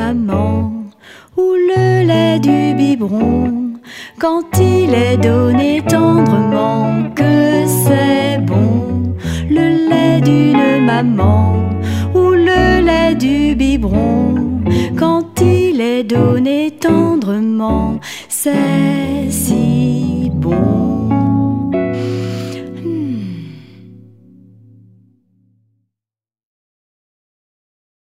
maman, ou le lait du biberon, quand il est donné tendrement, que c'est bon. Le lait d'une maman, ou le lait du biberon, quand il est donné tendrement, c'est si